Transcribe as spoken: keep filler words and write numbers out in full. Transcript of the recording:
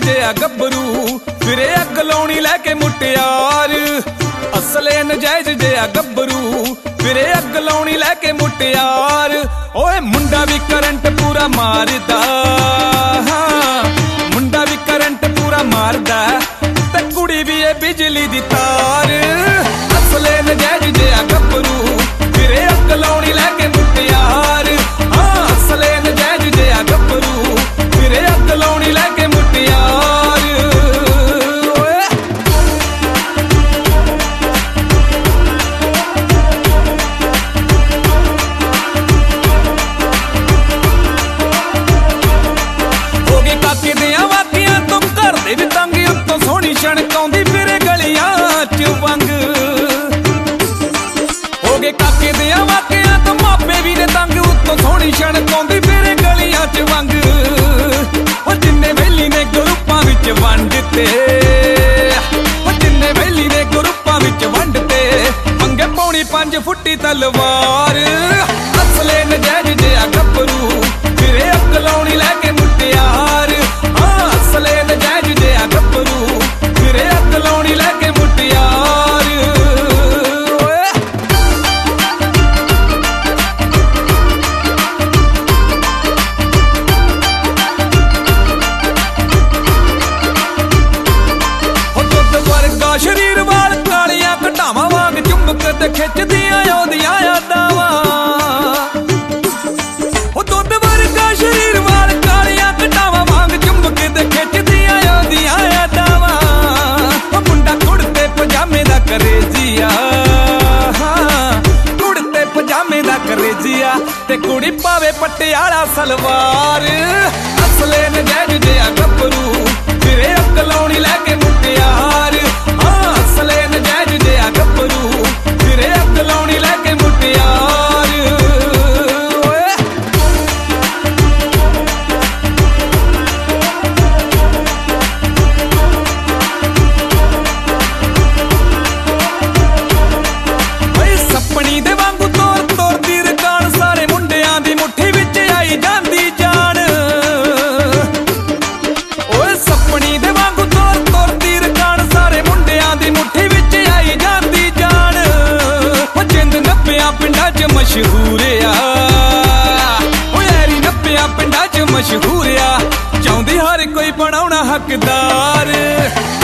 ਜਿਹਾ ਗੱਭਰੂ ਫਿਰੇ ਅੱਗ ਲਾਉਣੀ ਲੈ ਕੇ ਮੁਟਿਆਰ। ਅਸਲੇ ਨਜਾਇਜ਼ ਜਿਹਾ ਗੱਭਰੂ ਫਿਰੇ ਅੱਗ ਲਾਉਣੀ ਲੈ ਕੇ ਮੁਟਿਆਰ। ਓਏ ਮੁੰਡਾ ਵੀ ਕਰੰਟ ਪੂਰਾ ਮਾਰਦਾ, ਮੁੰਡਾ ਵੀ ਕਰੰਟ ਪੂਰਾ ਮਾਰਦਾ ਤੇ ਕੁੜੀ ਵੀ ਏ ਬਿਜਲੀ ਦੀ ਤਾਰ। ਅਸਲੇ ਨਜਾਇਜ਼ ਜਿਹਾ ਗੱਭਰੂ ਫਿਰੇ ਅੱਗ ਲਾਉਣੀ ਲੈ ਕੇ ਮੁਟਿਆਰ। ਹਾਂ ਅਸਲੇ ਨਜਾਇਜ਼ ਜਿਹਾ ਗੱਭਰੂ ਫਿਰੇ ਅੱਗ ਲਾਉਣੀ ਲੈ ਕੇ ਮੁਟਿਆਰ। ਹੋ ਗਏ ਕਾਕੇ ਦੀਆਂ ਵਾਕੀਆਂ ਤੋਂ ਘਰ ਦੇ ਵੀ ਤੰਗ, ਉੱਤੋਂ ਸੋਹਣੀ ਛਣਕਾਉਂਦੀ ਫਿਰੇ ਗਲੀਆਂ ਚ ਵੰਗ। ਹੋ ਗਏ ਕਾਕੇ ਦੀਆਂ ਵਾਕੀਆਂ ਤੋਂ ਮਾਪੇ ਵੀ ਨੇ ਤੰਗ, ਉੱਤੋਂ ਸੋਹਣੀ ਛਣਕਾਉਂਦੀ ਫਿਰੇ ਗਲੀਆਂ ਚ ਵੰਗ। ਉਹ ਜਿੰਨੇ ਵੈਲੀ ਨੇ ਗਰੁੱਪਾਂ ਵਿੱਚ ਵੰਡ ਤੇ, ਉਹ ਜਿੰਨੇ ਵੈਲੀ ਨੇ ਗਰੁੱਪਾਂ ਵਿੱਚ ਵੰਡ ਤੇ ਮੰਗੇ ਪੌਣੀ ਪੰਜ ਫੁੱਟੀ ਤਲਵਾਰ। ਅਸਲੇ ਨਜਾਇਜ਼ ਜਿਹਾ ਗੱਭਰੂ ਫਿਰੇ ਅੱਗ ਲਾਉਣੀ ਲੈ ਕੇ ਮੁਟਿਆਰ। ਹਾਂ ਅਸਲੇ ਨਜਾਇਜ਼ ਜਿਹਾ ਗੱਭਰੂ ਫਿਰੇ ਅੱਗ ਲਾਉਣੀ ਲੈ ਕੇ ਮੁਟਿਆਰ। ਸ਼ਰੀਰ ਵਾਲ ਕਾਲੀਆਂ ਘਟਾਵਾਂ ਵਾਂਗ ਚੁੰਬਕ ਤੇ ਖਿੱਚਦੀਆਂ ਆਉਂਦੀਆਂ ਯਾਦਾਂ। ਉਹ ਦੁੱਧ ਵਰਗਾ ਸ਼ਰੀਰ ਵਾਲ ਕਾਲੀਆਂ ਘਟਾਵਾਂ ਵਾਂਗ ਚੁੰਬਕ ਤੇ ਖਿੱਚਦੀਆਂ ਆਉਂਦੀਆਂ ਯਾਦਾਂ। ਉਹ ਮੁੰਡਾ ਕੁੜਤੇ ਪਜਾਮੇ ਦਾ ਕਰੇਜ਼ੀਆ, ਕੁੜਤੇ ਪਜਾਮੇ ਦਾ ਕਰੇਜ਼ੀਆ ਤੇ ਕੁੜੀ ਪਾਵੇ ਪਟਿਆਲਾ ਸਲਵਾਰ। ਅਸਲੇ ਨਜਾਇਜ਼ ਜਿਹਾ ਗੱਭਰੂ ਫਿਰੇ ਅੱਗ ਲਾਉਣੀ ਲੈ ਕੇ ਮੁਟਿਆਰ। ਅਸਲੇ ਨਜਾਇਜ਼ ਜਿਹਾ ਗੱਭਰੂ ਫਿਰੇ ਅੱਗ ਲਾਉਣੀ ਲੈ ਕੇ ਮੁਟਿਆਰ। ਓਏ ਸੱਪਣੀ ਦੇ ਵਾਂਗੂ ਤੋਰ ਤੋਰਦੀ ਰਕਾਨ, ਸਾਰੇ ਮੁੰਡਿਆਂ ਦੀ ਮੁੱਠੀ ਵਿੱਚ ਆਈ ਜਾਂਦੀ ਜਾਨ। ਓਏ ਸੱਪਣੀ ਦੇ ਵਾਂਗੂ ਤੋਰ ਤੋਰਦੀ ਰਕਾਨ, ਸਾਰੇ ਮੁੰਡਿਆਂ ਦੀ ਮੁੱਠੀ ਵਿੱਚ ਆਈ ਜਾਂਦੀ ਜਾਨ। ਉਹ ਜਿੰਦ ਨੱਬਿਆਂ ਪਿੰਡਾਂ 'ਚ ਮਸ਼ਹੂਰ ਆ, ਓਏ ਐਰੀ ਨੱਬਿਆਂ ਪਿੰਡਾਂ 'ਚ ਮਸ਼ਹੂਰ ਆ, ਚਾਹੁੰਦੀ ਹਰ ਕੋਈ ਬਣਾਉਣਾ ਹੱਕਦਾਰ।